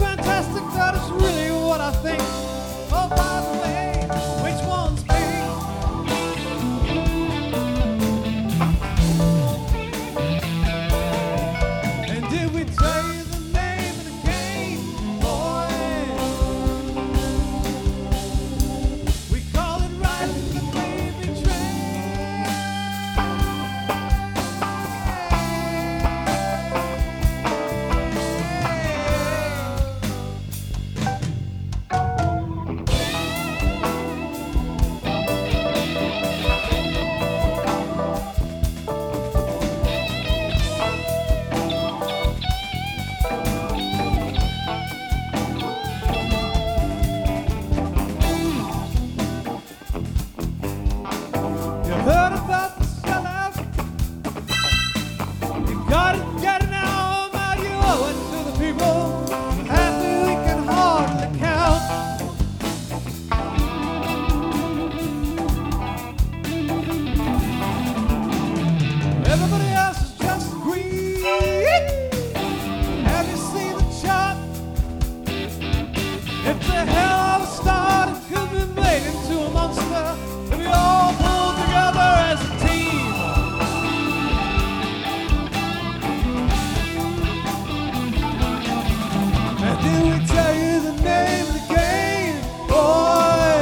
fantastic, that is really what I think. Oh, by the way, which one's me? And did we tell you the name of the game, boy? We call it riding the baby train. You heard about the sellout? You got it, get it now, now you owe it to the people. Happy we can hardly count. Everybody else is just green. Have you seen the chart? If the hell I was started, could be made into a monster. If we all pull together as a team. And did we tell you the name of the game, boy?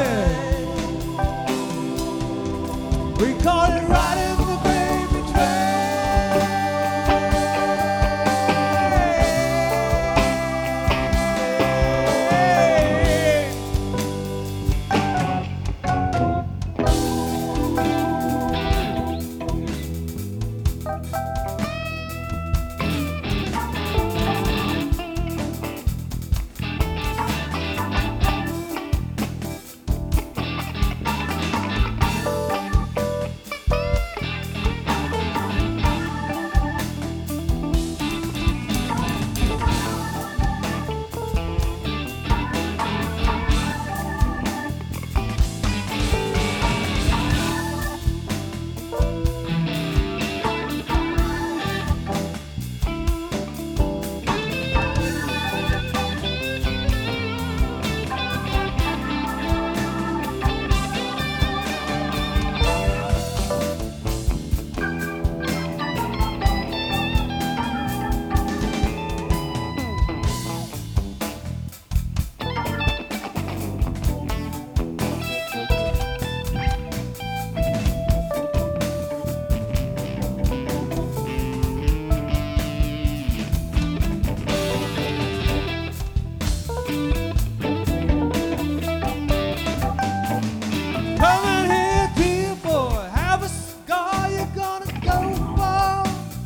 We call it riding the baby Come in here, dear boy, have a cigar, you're gonna go far.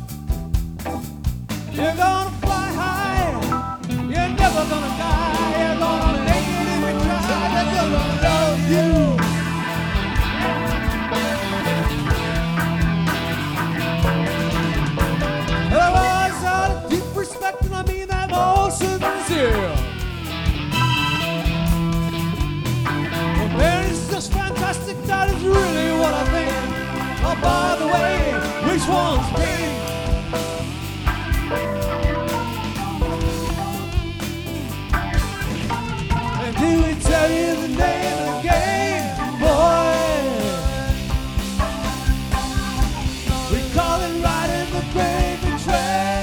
You're gonna fly high, you're never gonna die. You're gonna make it if you try, they're gonna love you. I've always had a deep respect, and I mean that most sincere. Man, it's just fantastic, that is really what I think. Oh, by the way, which one's me? And did we tell you the name of the game, boy? We call it riding the baby train.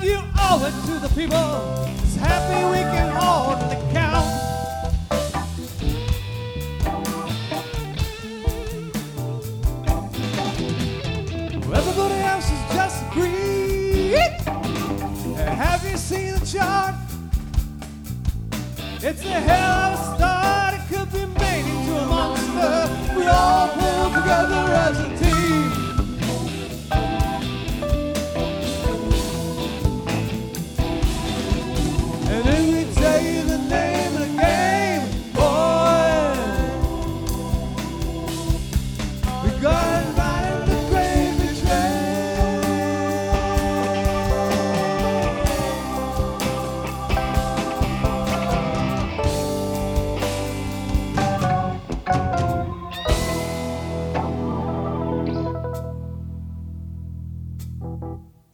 you owe it to the people. It's happy we can hardly count. Everybody else is just agreed. Have you seen the chart? It's a hell of a start.